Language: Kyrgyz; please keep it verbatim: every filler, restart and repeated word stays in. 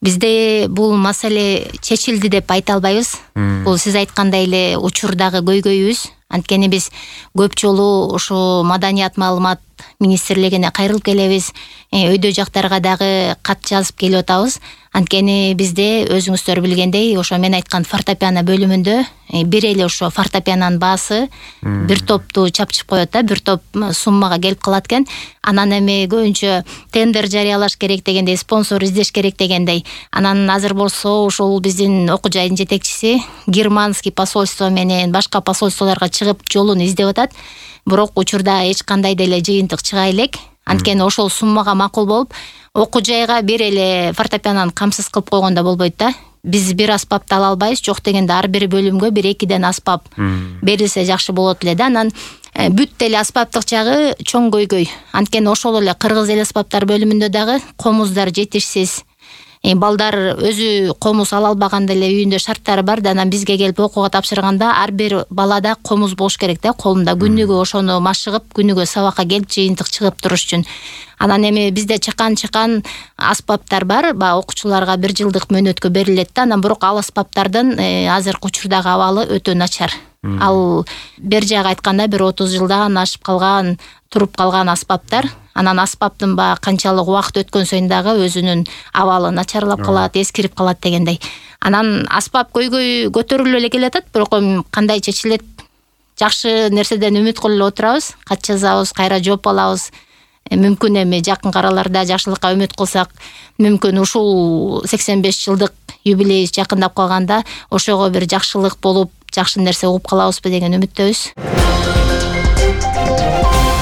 Бизде бул маселе чечилди деп айта албайбыз. Бул сиз айткандай эле учурдагы көйгөйүбүз. Анткени биз көп жолу ошо Маданият маалымат министрлигине кайрылып келебиз. Өйдө жактарга дагы кат жазып келип атабыз. Анткени бизде өзүңүздөр билгендей, ошо мен айткан фортепиано бөлүмүндө бир эле ошо фортепианонун баасы бир топту чапчып коет да, бир топ суммага келип калат экен. Анан эми көбүнчө тендер жарыялаш керек дегендей, спонсор издеш керек дегендей. Анан азыр болсо ошол биздин окуу жайдын жетекчиси германский посольство менен башка посольстволорго чыгып жолун издеп атат. Бирок учурда эч кандай деле жыйынтык чыга элек. Анткени ошол суммага макул болуп, окуу жайга бир эле фортепианону камсыз кылып койгондо болбойт да. Биз бир аспапты ала албайбыз, жок дегенде ар бир бөлүмгө бир экиден аспап берилсе жакшы болот эле да. Анан бүт эле аспаптык жагы чоң көйгөй. Анткени ошол эле кыргыз эл аспаптар бөлүмүндө дагы комуздар жетишсиз. Балдар өзү комуз ала албаганда эле үйүндө шарттары бар да, анан бизге келип окууга тапшырганда ар бир балада комуз болуш керек да, колунда күнүгө ошону машыгып, күнүгө сабакка келип жыйынтык чыгып туруш үчүн. Анан эми бизде чакан-чакан аспаптар бар, баягы окуучуларга бир жылдык мөөнөткө берилет да, анан бирок ал аспаптардын азыркы учурдагы абалы өтө начар. Ал бир жагы айтканда бир отуз жылдан ашып калган, туруп калган аспаптар. Анан аспаптын баягы канчалык убакыт өткөн сайын дагы өзүнүн абалы начарлап калат, эскирип калат дегендей. Анан аспап көйгөй көтөрүлүп эле келатат, бирок кандай чечилет? Жакшы нерседен үмүт кылып эле отурабыз, кат жазабыз, кайра жооп алабыз. Мүмкүн эми жакын араларда жакшылыкка үмүт кылсак, мүмкүн ушул сексен беш жылдык юбилей жакындап калганда ошого бир жакшылык болуп, жакшы нерсе угуп калабызбы деген үмүттөбүз.